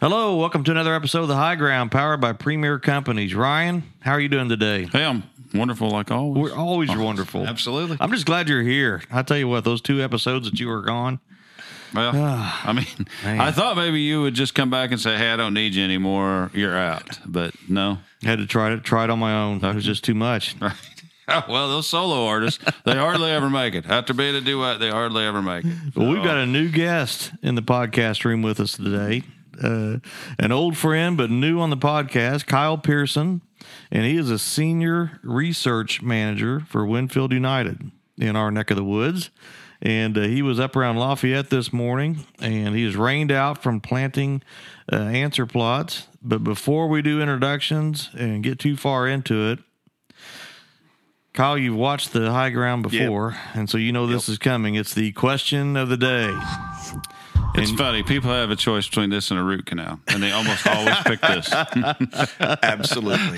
Hello, welcome to another episode of The High Ground, powered by Premier Companies. Ryan, how are you doing today? Hey, I'm wonderful like always. We're always wonderful. Absolutely. I'm just glad you're here. I tell you what, those 2 episodes that you were gone. Well, I mean, man. I thought maybe you would just come back and say, hey, I don't need you anymore. You're out. But no. Had to try it on my own. It was just too much. Right. Well, those solo artists, they hardly ever make it. After being a duet, they hardly ever make it. Well, we've got a new guest in the podcast room with us today. An old friend, but new on the podcast, Kyle Pearson. And he is a senior research manager for Winfield United in our neck of the woods. And he was up around Lafayette this morning, and he is rained out from planting answer plots. But before we do introductions and get too far into it, Kyle, you've watched The High Ground before, and so you know this is coming. It's the question of the day. It's funny. People have a choice between this and a root canal, and they almost always pick this. Absolutely.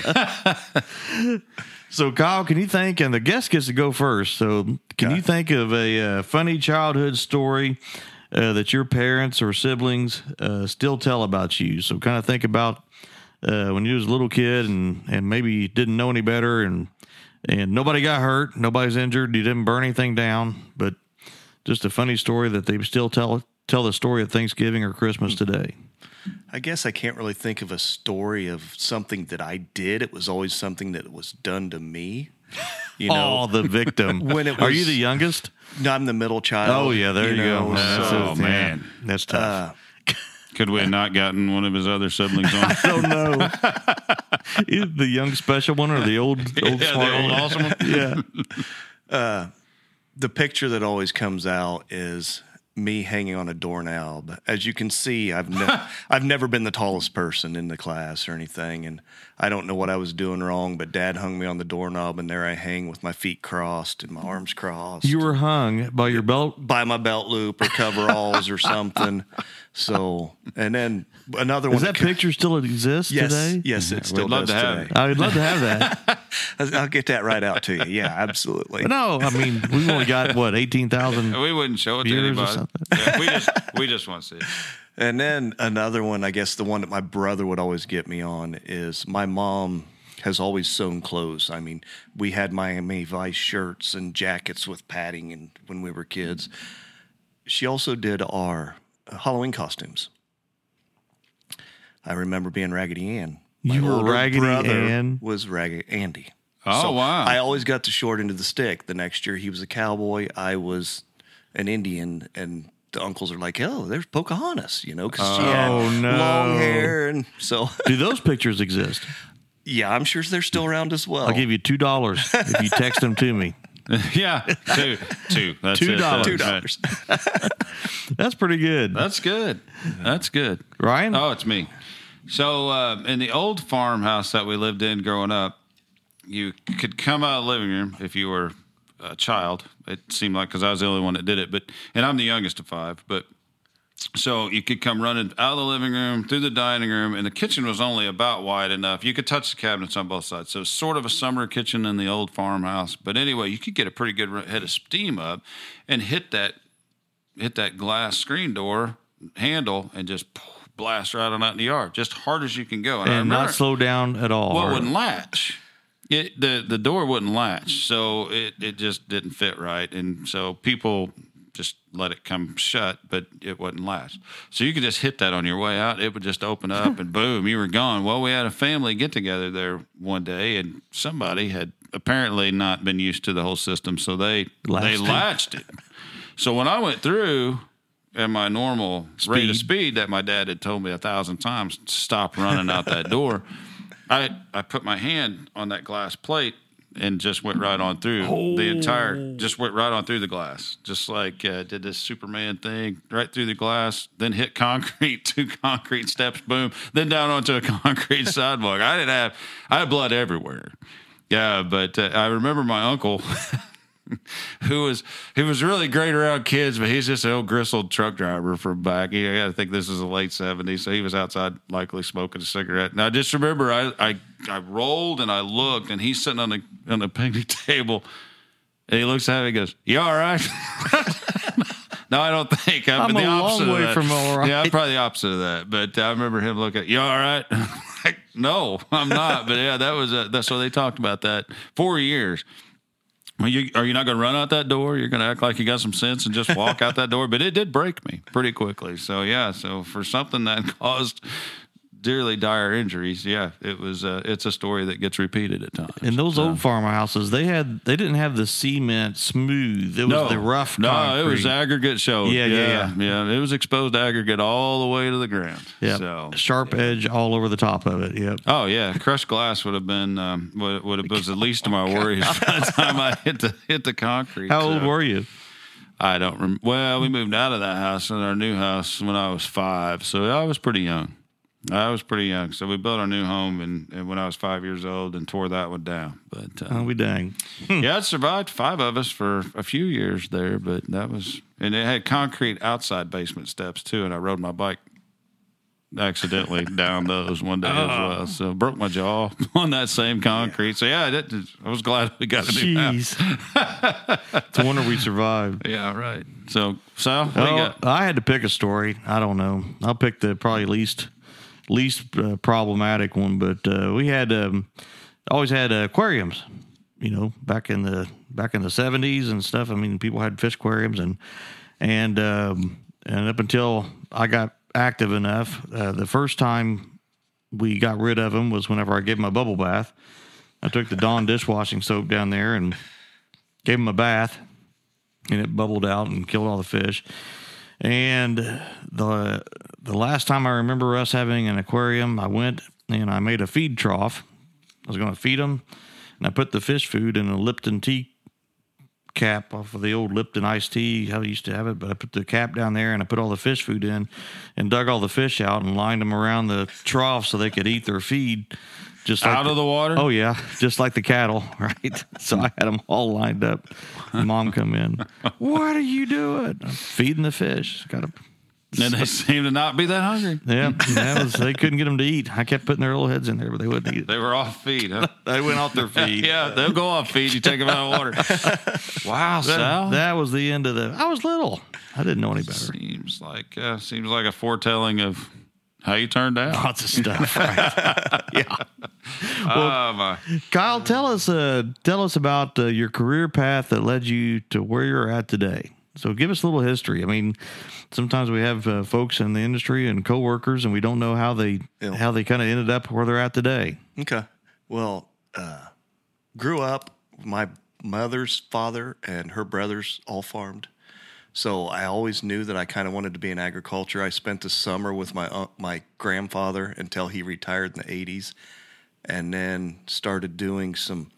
So, Kyle, can you think, and the guest gets to go first, so can you think of a funny childhood story that your parents or siblings still tell about you? So kind of think about when you was a little kid and maybe you didn't know any better and nobody got hurt, nobody's injured, you didn't burn anything down, but just a funny story that they still tell the story of Thanksgiving or Christmas today. I guess I can't really think of a story of something that I did. It was always something that was done to me. You know, the victim. When it Are was- you the youngest? No, I'm the middle child. Oh, yeah, there you go. Oh, man. That's tough. Could we have not gotten one of his other siblings on? I don't know. Either the young special one or the old smart the old one. awesome one. Yeah. The picture that always comes out is me hanging on a doorknob. As you can see, I've never been the tallest person in the class or anything, and I don't know what I was doing wrong, but Dad hung me on the doorknob, and there I hang with my feet crossed and my arms crossed. You were hung by your belt. By my belt loop or coveralls or something. So, and then another one. Does that picture still exist Yes, today? yes, it still We'd love does to have today. I would love to have that. I'll get that right out to you. Yeah, absolutely. But no, I mean, we've only got, 18,000? We wouldn't show it to Viewers or anybody. something. Yeah, we just want to see it. And then another one, I guess the one that my brother would always get me on is my mom has always sewn clothes. I mean, we had Miami Vice shirts and jackets with padding and when we were kids. She also did our Halloween costumes. I remember being Raggedy Ann. My You were older Raggedy brother Ann? was Raggedy Andy. Oh, So wow. I always got the short end of the stick. The next year he was a cowboy. I was an Indian, and the uncles are like, "Oh, there's Pocahontas," because she had no. long hair, and so Do those pictures exist? yeah, I'm sure they're still around as well. I'll give you $2 if you text them to me. Yeah, two. That's $2. it. $2. That's pretty good. That's good. That's good. Ryan? Oh, it's me. So in the old farmhouse that we lived in growing up, you could come out of the living room if you were a child. It seemed like because I was the only one that did it, and I'm the youngest of 5. But so you could come running out of the living room through the dining room, and the kitchen was only about wide enough. You could touch the cabinets on both sides. So it's sort of a summer kitchen in the old farmhouse. But anyway, you could get a pretty good head of steam up and hit that glass screen door handle and just blast right on out in the yard, just hard as you can go. I and remember- not slow down at all. well, it or- wouldn't latch. The door wouldn't latch, so it just didn't fit right, and so people just let it come shut, but it wouldn't latch. So you could just hit that on your way out; it would just open up, and boom, you were gone. Well, we had a family get together there one day, and somebody had apparently not been used to the whole system, so they latched it. So when I went through at my normal rate of speed that my dad had told me 1,000 times, stop running out that door. I put my hand on that glass plate and just went right on through just went right on through the glass. Just like did this Superman thing right through the glass, then hit concrete, 2 concrete steps, boom, then down onto a concrete sidewalk. I had blood everywhere. Yeah, but I remember my uncle he was really great around kids, but he's just an old gristled truck driver from back. I think this is the late 70s, so he was outside likely smoking a cigarette. And I just remember I rolled and I looked, and he's sitting on the picnic table, and he looks at me and goes, "You all right?" No, I don't think. I'm the a opposite long of way that. from all right. Yeah, I'm probably the opposite of that. But I remember him looking at, you all right? Like, no, I'm not. But yeah, that's so they talked about that 4 years. Well, are you not going to run out that door? You're going to act like you got some sense and just walk out that door? But it did break me pretty quickly. So, yeah, so for something that caused dearly dire injuries, yeah, it's a story that gets repeated at times. In those old farmhouses, they didn't have the cement smooth. It was the rough concrete. No, it was aggregate show. Yeah. It was exposed aggregate all the way to the ground. Yeah, So, sharp edge all over the top of it. Yep. Oh yeah, crushed glass would have been was the least of my worries by the time I hit the concrete. How old were you? I don't remember. Well, we moved out of that house in our new house when I was 5, so I was pretty young. So we built our new home and when I was 5 years old and tore that one down. But Oh, we dang. yeah, it survived 5 of us for a few years there. But and it had concrete outside basement steps too. And I rode my bike accidentally down those one day as well. So broke my jaw on that same concrete. So yeah, I was glad we got a new house. Jeez. It's a wonder we survived. Yeah, right. So Sal, what do you got? I had to pick a story. I don't know. I'll pick the probably least problematic one, but we had always had aquariums, back in the 70s and stuff. I mean, people had fish aquariums and up until I got active enough, the first time we got rid of them was whenever I gave them a bubble bath. I took the Dawn dishwashing soap down there and gave them a bath, and it bubbled out and killed all the fish. And the last time I remember us having an aquarium, I went and I made a feed trough. I was going to feed them, and I put the fish food in a Lipton tea cap off of the old Lipton iced tea, how I used to have it. But I put the cap down there, and I put all the fish food in and dug all the fish out and lined them around the trough so they could eat their feed. Just like Out of the water? Oh, yeah. Just like the cattle, right? So I had them all lined up. Mom come in. What are you doing? I'm feeding the fish. And they seem to not be that hungry. Yeah. They couldn't get them to eat. I kept putting their little heads in there, but they wouldn't eat it. They were off feed, huh? They went off their feed. Yeah, they'll go off feed. You take them out of water. Wow, Sal. That was the end of I was little. I didn't know any better. Seems like a foretelling of how you turned out. Lots of stuff, right? Yeah. Oh my! Kyle, tell us about your career path that led you to where you're at today. So give us a little history. I mean, sometimes we have folks in the industry and coworkers, and we don't know how they kind of ended up where they're at today. Okay. Well, grew up, my mother's father and her brothers all farmed. So I always knew that I kind of wanted to be in agriculture. I spent the summer with my grandfather until he retired in the 80s, and then started doing some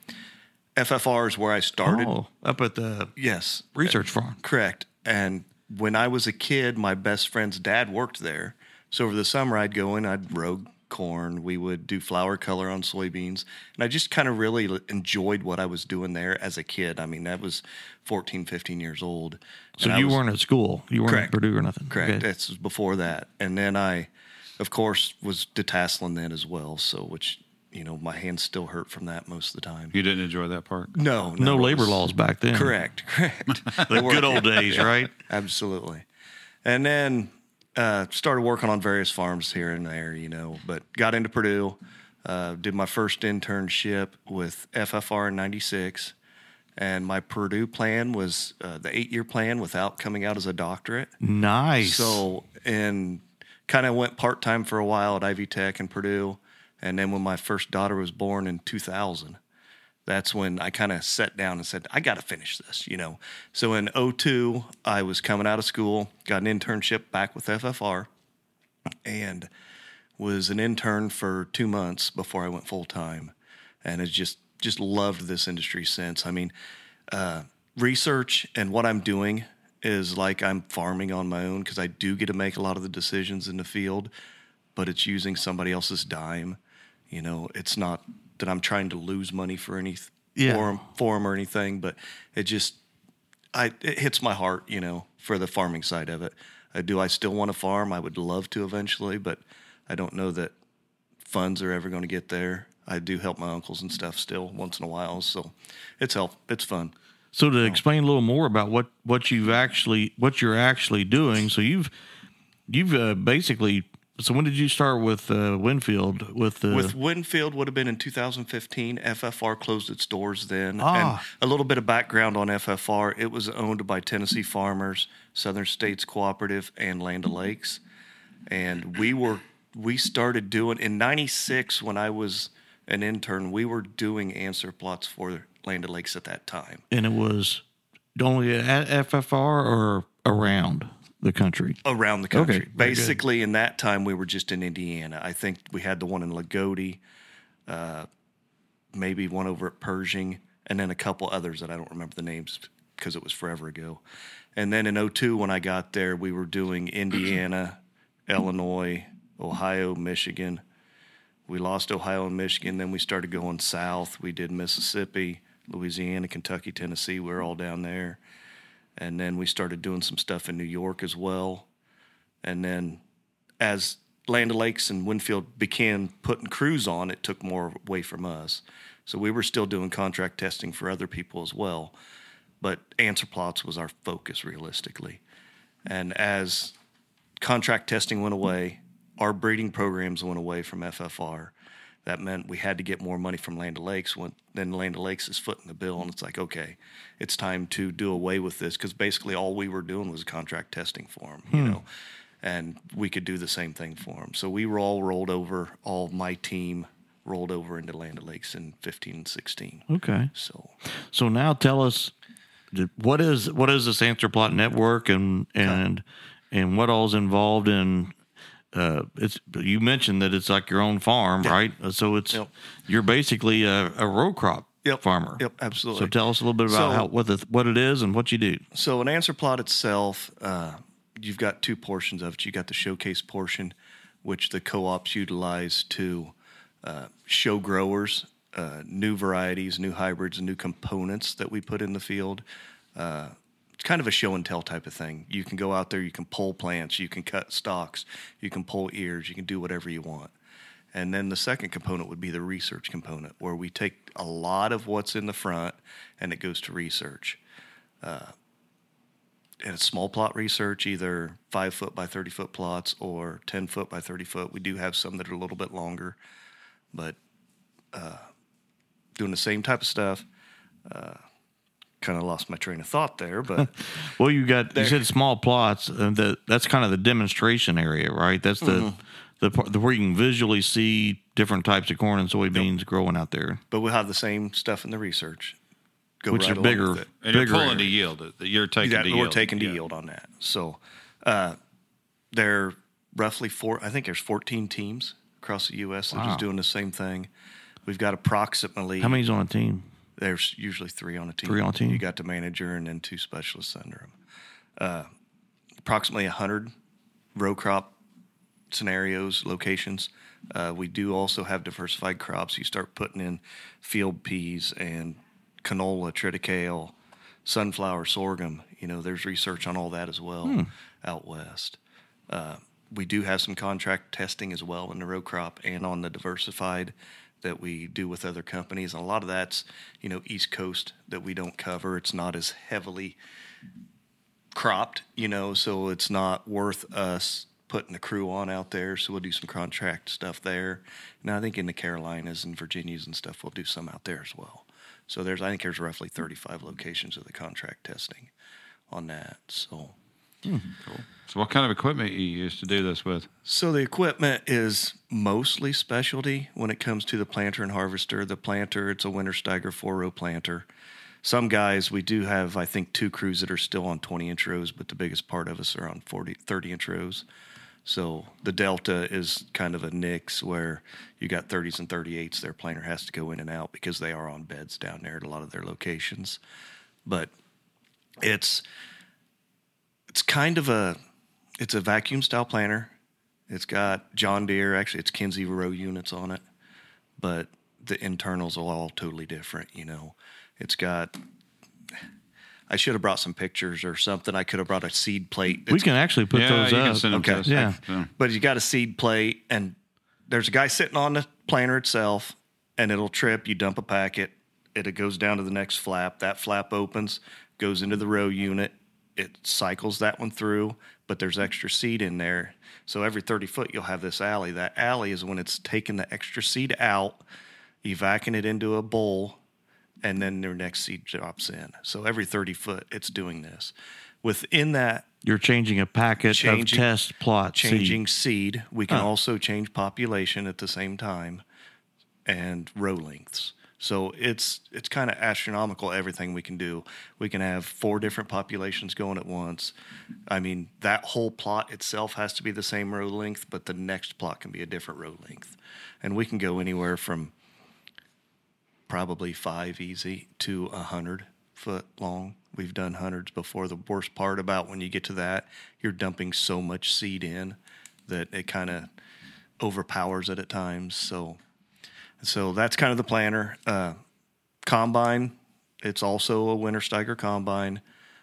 FFRs where I started. Oh, up at the research farm. Correct. And when I was a kid, my best friend's dad worked there. So over the summer, I'd go in, I'd row corn. We would do flower color on soybeans. And I just kind of really enjoyed what I was doing there as a kid. I mean, that was 14, 15 years old. So you weren't at school? You weren't at Purdue or nothing? Correct. Okay. That's before that. And then I, of course, was detasseling then as well. So, which, my hands still hurt from that most of the time. You didn't enjoy that part? No. No labor laws back then. Correct. The good old days, right? Absolutely. And then started working on various farms here and there, but got into Purdue, did my first internship with FFR in 96. And my Purdue plan was the 8-year plan without coming out as a doctorate. Nice. So, and kind of went part-time for a while at Ivy Tech and Purdue. And then when my first daughter was born in 2000, that's when I kind of sat down and said, I got to finish this, So in 2002, I was coming out of school, got an internship back with FFR, and was an intern for 2 months before I went full-time. And it's just loved this industry since. I mean, research and what I'm doing is like I'm farming on my own because I do get to make a lot of the decisions in the field, but it's using somebody else's dime. It's not that I'm trying to lose money for any for them or anything, but it hits my heart, for the farming side of it. Do I still want to farm? I would love to eventually, but I don't know that funds are ever going to get there. I do help my uncles and stuff still once in a while, so it's fun. So to explain a little more about what you're actually doing. So you've basically. So when did you start with Winfield? With Winfield would have been in 2015. FFR closed its doors then. Ah. And a little bit of background on FFR. It was owned by Tennessee Farmers, Southern States Cooperative, and Land O'Lakes. And we started doing in '96 when I was an intern. We were doing answer plots for Land O'Lakes at that time. And it was only at FFR or around the country? Around the country. Okay, very Basically, in that time, we were just in Indiana. I think we had the one in Lagodi, maybe one over at Pershing, and then a couple others that I don't remember the names because it was forever ago. And then in '02, when I got there, we were doing Indiana, Illinois, Ohio, Michigan. We lost Ohio and Michigan. Then we started going south. We did Mississippi, Louisiana, Kentucky, Tennessee. We were all down there. And then we started doing some stuff in New York as well. And then as Land O'Lakes and Winfield began putting crews on, it took more away from us. So we were still doing contract testing for other people as well. But answer plots was our focus realistically. And as contract testing went away, our breeding programs went away from FFR. That meant we had to get more money from Land O'Lakes. Then Land O'Lakes is footing the bill, and it's like, okay, it's time to do away with this because basically all we were doing was contract testing for them, you know, and we could do the same thing for them. So we were all rolled over. All my team rolled over into Land O'Lakes in 15 and 16. Okay. So now tell us what is this answer plot network and what all's involved in. You mentioned that it's like your own farm, right? So it's you're basically a row crop farmer. Yep, absolutely. So tell us a little bit about what it is and what you do. So an answer plot itself, you've got two portions of it. You got the showcase portion, which the co-ops utilize to show growers new varieties, new hybrids, and new components that we put in the field. It's kind of a show and tell type of thing. You can go out there, you can pull plants, you can cut stalks, you can pull ears, you can do whatever you want. And then the second component would be the research component, where we take a lot of what's in the front and it goes to research. And it's small plot research, either 5 foot by 30 foot plots or 10 foot by 30 foot. We do have some that are a little bit longer, but doing the same type of stuff. Kind of lost my train of thought there, but well, you said small plots, and that's kind of the demonstration area, right? That's the part where you can visually see different types of corn and soybeans growing out there. But we'll have the same stuff in the research, which is bigger, and you're pulling to yield. You're taking to yield. We're taking to yield on that. So they're roughly I think there's 14 teams across the U.S. that is doing the same thing. We've got approximately. How many's on a team? There's usually 3 on a team. 3 on a team. You got the manager and then 2 specialists under them. Approximately 100 row crop scenarios, locations. We do also have diversified crops. You start putting in field peas and canola, triticale, sunflower, sorghum. You know, there's research on all that as well out west. We do have some contract testing as well in the row crop and on the diversified that we do with other companies. And a lot of that's, you know, East Coast that we don't cover. It's not as heavily cropped, you know, so it's not worth us putting the crew on out there. So we'll do some contract stuff there. And I think in the Carolinas and Virginias and stuff, we'll do some out there as well. So I think there's roughly 35 locations of the contract testing on that. So cool. So what kind of equipment you use to do this with? So the equipment is mostly specialty when it comes to the planter and harvester. The planter, it's a Wintersteiger 4-row planter. Some guys, we do have, I think, 2 crews that are still on 20-inch rows, but the biggest part of us are on 30-inch rows. So the Delta is kind of a Nix where you got 30s and 38s. Their planter has to go in and out because they are on beds down there at a lot of their locations. But it's kind of a vacuum style planter. It's got John Deere, actually it's Kinsey row units on it, but the internals are all totally different, you know. It's got, I should have brought some pictures or something. I could have brought a seed plate. We can actually put those you up. Can send them to us. Yeah. But you got a seed plate and there's a guy sitting on the planter itself and it'll trip. You dump a packet It goes down to the next flap. That flap opens, goes into the row unit. It cycles that one through, but there's extra seed in there. So every 30 foot, you'll have this alley. That alley is when it's taking the extra seed out, evacuating it into a bowl, and then their next seed drops in. So every 30 foot, it's doing this. Within that, You're changing a packet of test plot changing seed. We can also change population at the same time and row lengths. So it's kind of astronomical, everything we can do. We can have 4 different populations going at once. I mean, that whole plot itself has to be the same row length, but the next plot can be a different row length. And we can go anywhere from probably 5 easy to 100 foot long. We've done hundreds before. The worst part about when you get to that, you're dumping so much seed in that it kind of overpowers it at times. So that's kind of the planner. Combine, it's also a Wintersteiger combine.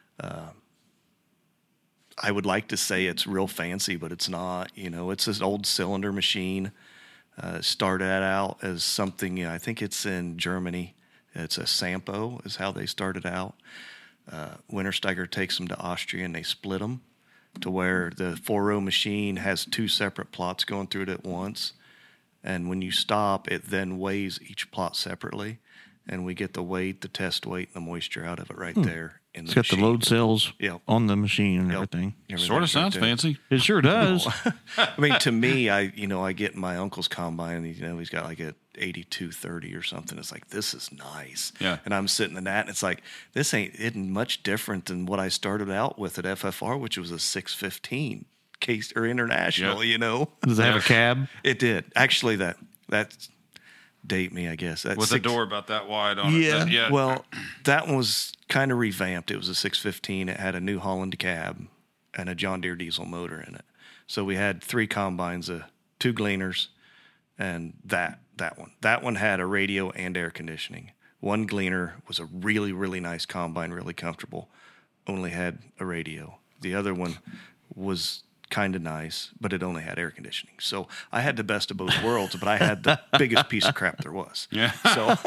I would like to say it's real fancy, but it's not. You know, it's this old cylinder machine. Started out as something, I think it's in Germany. It's a Sampo is how they started out. Wintersteiger takes them to Austria and they split them to where the 4-row machine has 2 separate plots going through it at once. And when you stop, it then weighs each plot separately. And we get the weight, the test weight, and the moisture out of it right there. It's got the load cells Yep. on the machine and everything. Sort of sounds fancy. It sure does. I mean, to me, I get my uncle's combine, and he's got like a 8230 or something. It's like, this is nice. Yeah. And I'm sitting in that, and it's like, this isn't much different than what I started out with at FFR, which was a 615 case or international. Yeah. You know, Does it have a cab? it did actually. That's date me, I guess. That's With a door about that wide on it. Yeah. Well, that one was kind of revamped. It was a 615. It had a New Holland cab and a John Deere diesel motor in it. So we had 3 combines, 2 gleaners, and that one. That one had a radio and air conditioning. One gleaner was a really, really nice combine, really comfortable, only had a radio. The other one was kind of nice, but it only had air conditioning. So I had the best of both worlds, but I had the biggest piece of crap there was. Yeah. So,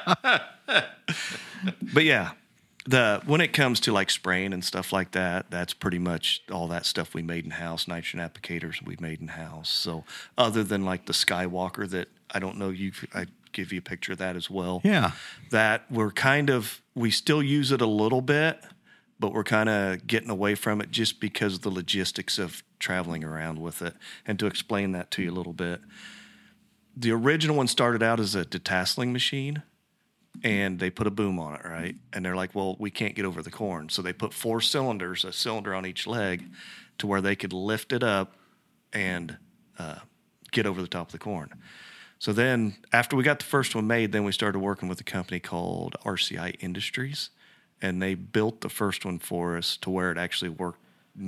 but yeah, when it comes to like spraying and stuff like that, that's pretty much all that stuff we made in house. Nitrogen applicators we made in house. So other than like the Skywalker that I don't know, I give you a picture of that as well. Yeah. That we still use it a little bit, but we're kind of getting away from it just because of the logistics of traveling around with it. And to explain that to you a little bit, the original one started out as a detasseling machine, and they put a boom on it, right? And they're like, well, we can't get over the corn. So they put 4 cylinders, a cylinder on each leg, to where they could lift it up and get over the top of the corn. So then after we got the first one made, then we started working with a company called RCI Industries. And they built the first one for us to where it actually worked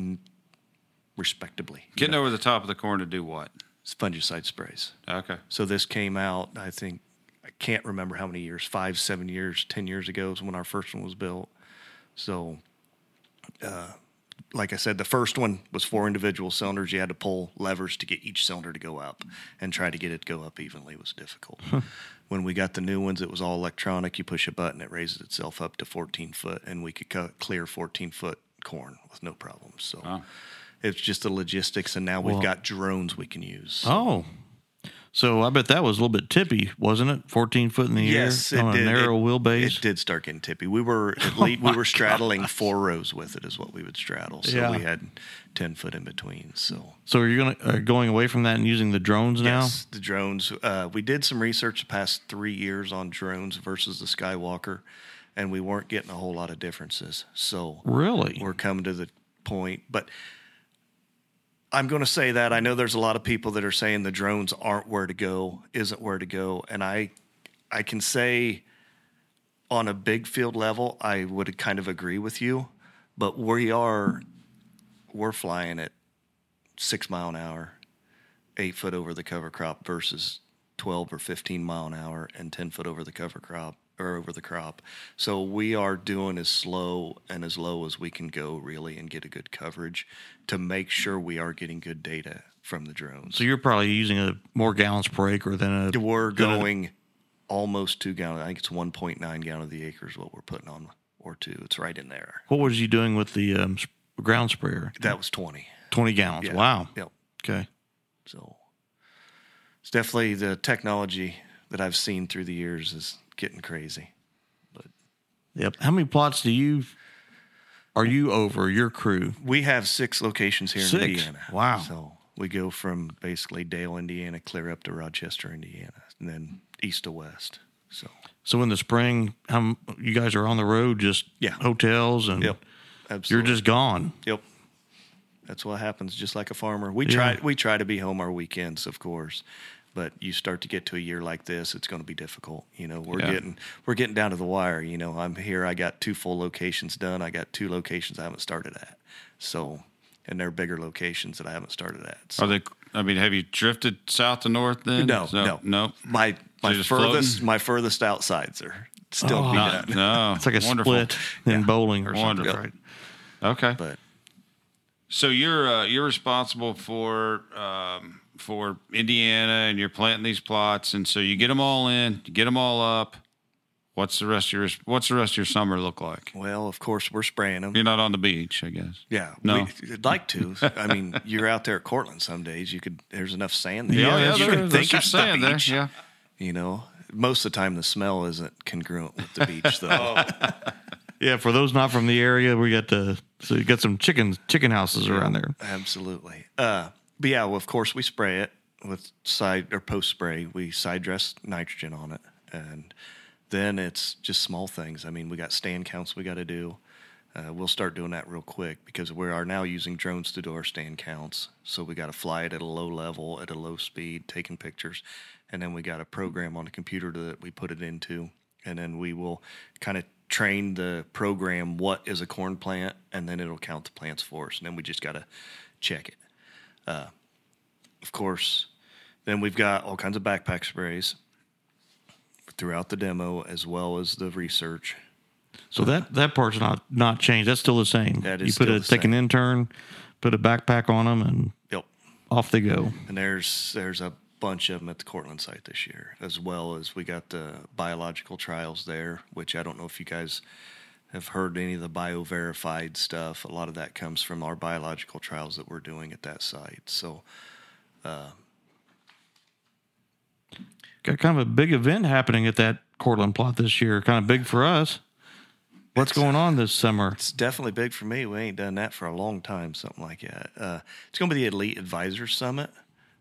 respectably. Getting over the top of the corn to do what? It's fungicide sprays. Okay. So this came out, I think, I can't remember how many years, 5, 7 years, 10 years ago is when our first one was built. So, like I said, the first one was 4 individual cylinders. You had to pull levers to get each cylinder to go up, and try to get it to go up evenly was difficult. When we got the new ones, it was all electronic. You push a button, it raises itself up to 14 foot, and we could clear 14-foot corn with no problem. So it's just the logistics, and now we've got drones we can use. Oh. So I bet that was a little bit tippy, wasn't it? 14 foot in the air on a narrow wheelbase. It did start getting tippy. We were we were straddling 4 rows with it is what we would straddle. So we had 10 foot in between. So are you going away from that and using the drones now? Yes, the drones. We did some research the past 3 years on drones versus the Skywalker, and we weren't getting a whole lot of differences. So really, we're coming to the point, but I'm going to say that I know there's a lot of people that are saying the drones isn't where to go. And I can say on a big field level, I would kind of agree with you, but we're flying at 6 mile an hour, 8 foot over the cover crop versus 12 or 15 mile an hour and 10 foot over the cover crop or over the crop. So we are doing as slow and as low as we can go really and get a good coverage to make sure we are getting good data from the drones. So you're probably using more gallons per acre than we're going almost 2 gallons. I think it's 1.9 gallon of the acre is what we're putting on, or 2. It's right in there. What was you doing with the ground sprayer? That was 20. 20 gallons. Yeah. Wow. Yep. Okay. So it's definitely the technology that I've seen through the years is getting crazy. Yep. How many plots are you over, your crew? We have 6 locations here 6? in Indiana. Wow. So we go from basically Dale, Indiana, clear up to Rochester, Indiana, and then east to west. So in the spring, you guys are on the road, just hotels, and Yep, absolutely. you're just gone. Yep. That's what happens, just like a farmer. We try to be home our weekends, of course, but you start to get to a year like this, it's going to be difficult. We're getting down to the wire. I'm here. I got 2 full locations done. I got 2 locations I haven't started at. So, and they're bigger locations that I haven't started at. So. Are they? I mean, have you drifted south to north then? No. My furthest outsides are still to be done. No, It's like a wonderful. split in bowling or something, Wonderful. right? Okay, But so you're responsible for Indiana, and you're planting these plots, and so you get them all in, you get them all up. What's the rest of your summer look like? well, of course, we're spraying them. You're not on the beach, I guess. Yeah, No. we'd like to. I mean, you're out there at Cortland some days. There's enough sand there. Yeah, you can think there's it's sand the there. beach. Yeah. Most of the time the smell isn't congruent with the beach, though. Yeah, for those not from the area, we got so you got some chicken houses around there. Absolutely. But yeah, well, of course, we spray it with post spray. We side dress nitrogen on it, and then it's just small things. I mean, we got stand counts we got to do. We'll start doing that real quick because we are now using drones to do our stand counts. So we got to fly it at a low level, at a low speed, taking pictures. And then we got a program on the computer that we put it into. And then we will kind of train the program what is a corn plant, and then it'll count the plants for us. And then we just got to check it. Of course, then we've got all kinds of backpack sprays throughout the demo as well as the research. So that part's not changed. That's still the same. That you is put still the take an same. intern, put a backpack on them, and Yep. off they go. And there's a bunch of them at the Cortland site this year, as well as we got the biological trials there, which I don't know if you guys have heard any of the bio-verified stuff. A lot of that comes from our biological trials that we're doing at that site. So Got kind of a big event happening at that Cortland plot this year. Kind of big for us. What's going on this summer? it's definitely big for me. We ain't done that for a long time, something like that. It's going to be the Elite Advisors Summit.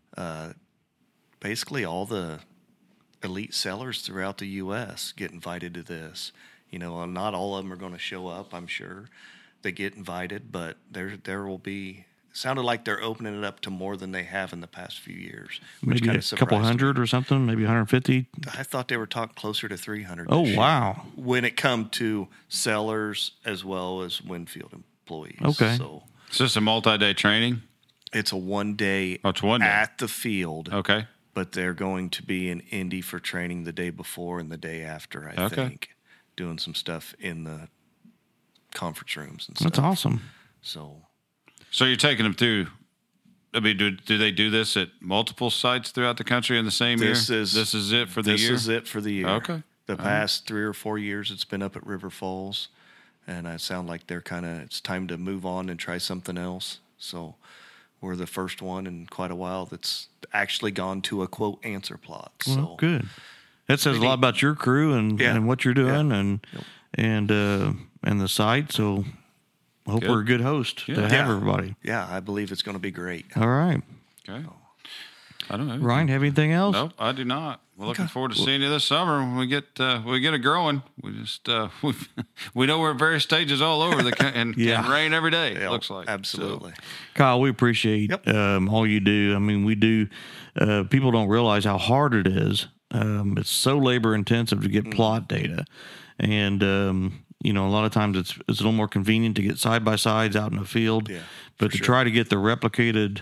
Basically, all the elite sellers throughout the U.S. get invited to this. Not all of them are going to show up, I'm sure. They get invited, but there will be. Sounded like they're opening it up to more than they have in the past few years. Which Maybe kind a of couple surprised me. hundred or something, maybe 150. I thought they were talking closer to 300. Oh, this year wow. when it come to sellers as well as Winfield employees. Okay. So Is this a multi-day training? it's a 1 day Oh, it's 1 day. at the field. Okay. But they're going to be in Indy for training the day before and the day after, I Okay. think, doing some stuff in the conference rooms and stuff. That's awesome. So So you're taking them through. I mean, do they do this at multiple sites throughout the country in the same year? This is it for the year. This is it for the year. Okay. The past 3 or 4 years, it's been up at River Falls, and I sound like they're it's time to move on and try something else. So we're the first one in quite a while that's actually gone to a quote answer plot. So Well, good. That says a lot about your crew and, Yeah. and what you're doing and the site. So I hope Good. we're a good host to have everybody. yeah, I believe it's going to be great. All right. Okay. I don't know. Ryan, have anything else? Nope, I do not. We're looking forward to seeing you this summer when we get it growing. We just we know we're at various stages all over and rain every day. It looks like Absolutely. Kyle, we appreciate all you do. I mean, we do. People don't realize how hard it is. It's so labor intensive to get plot data, and a lot of times it's a little more convenient to get side by sides out in the field. Yeah, but to try to get the replicated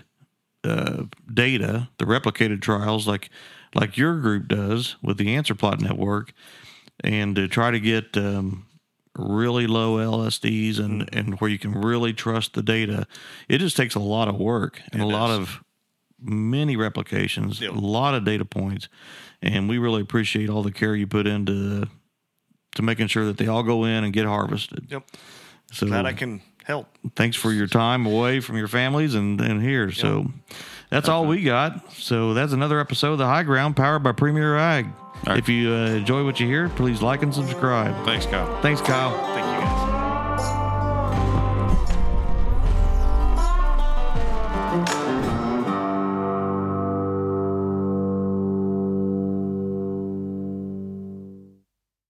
data, the replicated trials, like your group does with the Answer Plot Network, and to try to get really low LSDs and where you can really trust the data, it just takes a lot of work and a lot of many replications, Yep. a lot of data points, and we really appreciate all the care you put into making sure that they all go in and get harvested. Yep. So Glad I can help. thanks for your time away from your families and here. So that's all we got. So that's another episode of The High Ground, powered by Premier Ag. right. If you enjoy what you hear, please like and subscribe. Thanks, Kyle. Thanks, Kyle. Thank you, guys.